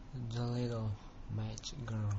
The Little Match Girl.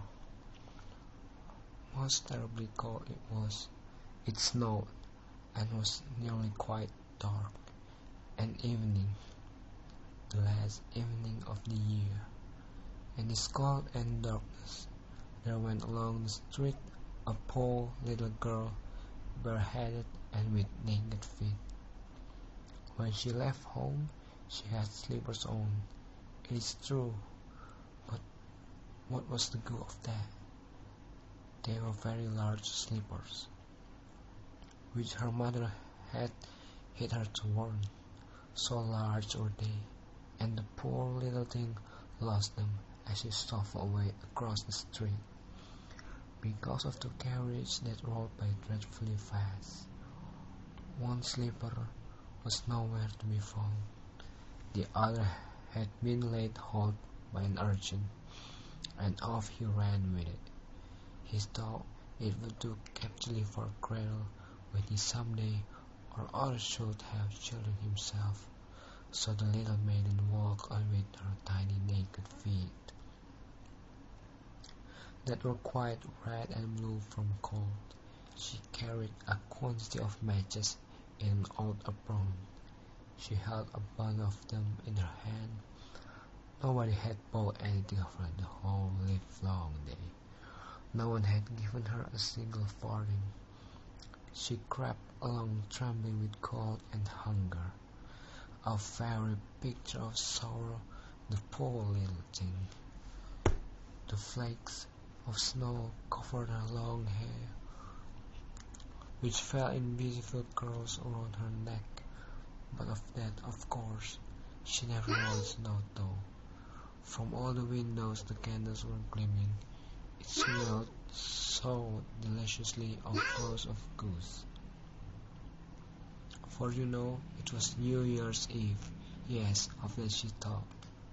Most terribly cold it was. It snowed, and was nearly quite dark. An evening, the last evening of the year. In this cold and darkness, there went along the street a poor little girl, bareheaded and with naked feet. When she left home, she had slippers on, it is true, but what was the good of that? They were very large slippers, which her mother had hid her to warn. So large were they, and the poor little thing lost them as she shuffled away across the street, because of the carriage that rolled by dreadfully fast. One slipper was nowhere to be found. The other had been laid hold by an urchin, and off he ran with it. He thought it would do capitally for a cradle when he some day or other should have children himself. So the little maiden walked on with her tiny naked feet, that were quite red and blue from cold. She carried a quantity of matches in an old apron. She held a bundle of them in her hand. Nobody had bought anything of her the whole livelong day. No one had given her a single farthing. She crept along trembling with cold and hunger, a very picture of sorrow, the poor little thing. The flakes of snow covered her long hair, which fell in beautiful curls around her neck, but of that, of course, she never once thought. From all the windows the candles were gleaming. It smelled so deliciously of clothes of goose. For you know, it was New Year's Eve. Yes, of that she thought.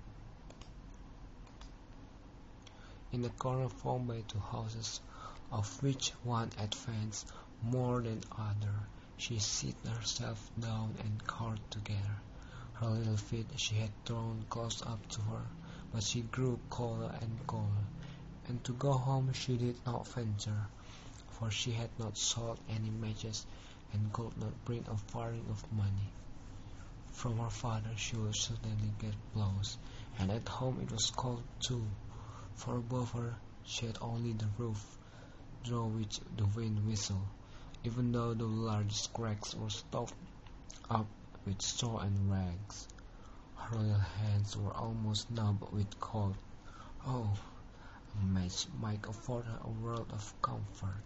In a corner formed by two houses, of which one advanced more than other, she sat herself down and cowed together. Her little feet she had drawn close up to her, but she grew colder and colder, and to go home she did not venture, for she had not sold any matches, and could not bring a farthing of money. From her father she would certainly get blows, and at home it was cold too, for above her she had only the roof, through which the wind whistled, even though the largest cracks were stopped up with straw and rags. Her little hands were almost numb with cold. Oh, a match might afford her a world of comfort,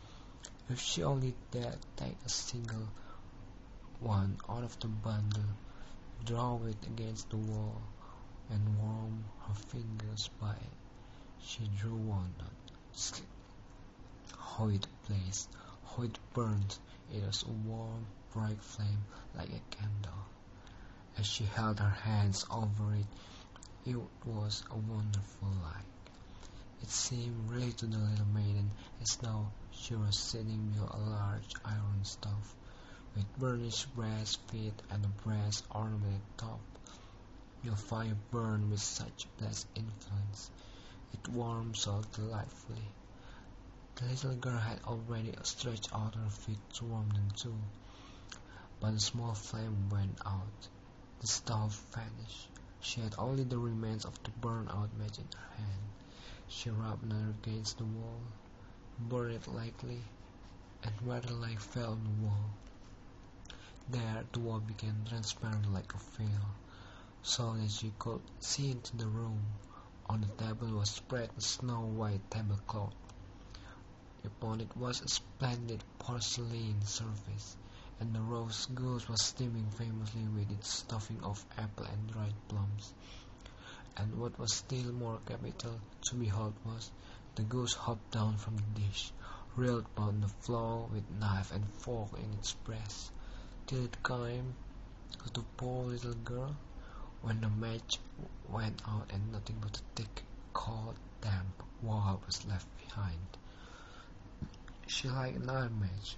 if she only dared take a single one out of the bundle, draw it against the wall, and warm her fingers by it. She drew one out. How it blazed! How it burned! It was a warm, bright flame like a candle. As she held her hands over it, it was a wonderful light. It seemed really to the little maiden as though she was sitting below a large iron stove, with burnished brass feet and a brass ornamented top. The fire burned with such blessed influence. It warmed so delightfully. The little girl had already stretched out her feet to warm them too, but the small flame went out. The stove vanished. She had only the remains of the burned-out match in her hand. She rubbed another against the wall, burned it lightly, and where the light fell on the wall, there the wall became transparent like a veil, so that she could see into the room. On the table was spread a snow-white tablecloth. Upon it was a splendid porcelain service, and the roast goose was steaming famously with its stuffing of apple and dried plums. And what was still more capital to behold was, the goose hopped down from the dish, reeled upon the floor with knife and fork in its breast, till it came to the poor little girl, when the match went out and nothing but a thick, cold, damp wall was left behind. She liked another match.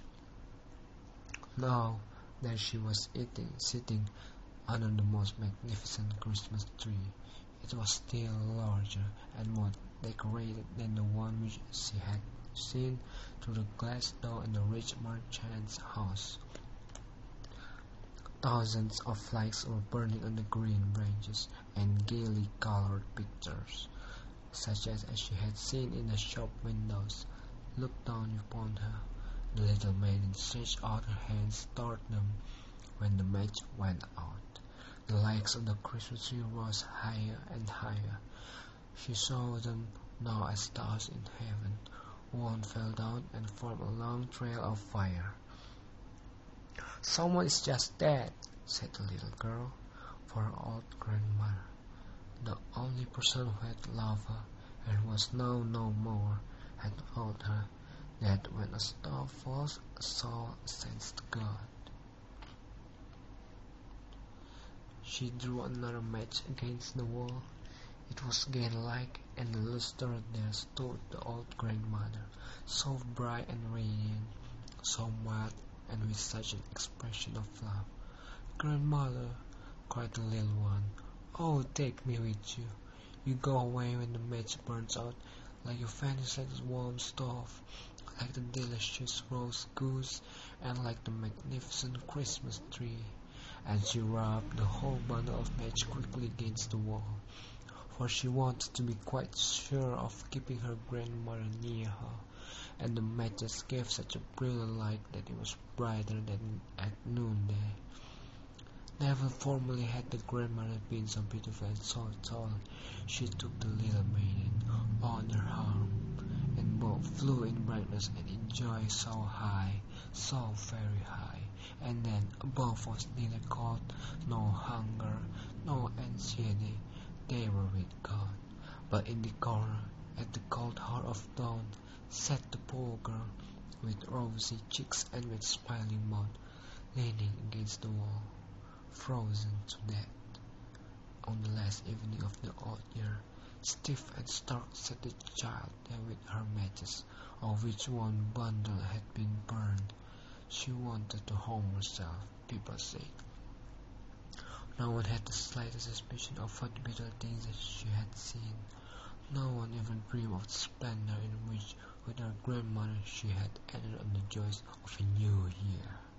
Now that she was sitting under the most magnificent Christmas tree, it It was still larger and more decorated than the one which she had seen through the glass door in the rich merchant's house. Thousands of flags were burning on the green branches, and gaily colored pictures, such as she had seen in the shop windows, looked down upon her. The little maiden stretched out her hands toward them when the match went out. The lights of the Christmas tree rose higher and higher. She saw them now as stars in heaven. One fell down and formed a long trail of fire. "Someone is just dead," said the little girl, for her old grandmother, the only person who had loved her and was now no more, had told her that when a star falls, a soul ascends to God. She drew another match against the wall. It was again light, and the lustre there stood the old grandmother, so bright and radiant, so mild, and with such an expression of love. "Grandmother," cried the little one, "oh, take me with you. You go away when the match burns out, like you vanish like the warm stove, like the delicious roast goose, and like the magnificent Christmas tree." And she rubbed the whole bundle of match quickly against the wall, for she wanted to be quite sure of keeping her grandmother near her, and the matches gave such a brilliant light that it was brighter than at noonday. Never formerly had the grandmother been so beautiful and so tall. She took the little maiden on her arm, and both flew in brightness and in joy so high, so very high, and then above was neither cold, nor hunger, nor anxiety. They were with God. But in the corner, at the cold heart of dawn, sat the poor girl, with rosy cheeks and with smiling mouth, leaning against the wall, frozen to death. On the last evening of the old year, stiff and stark sat the child there with her matches, of which one bundle had been burned. She wanted to hang herself, people said. No one had the slightest suspicion of what bitter things that she had seen. No one even dreamed of the splendor in which, with her grandmother, she had entered on the joys of a new year.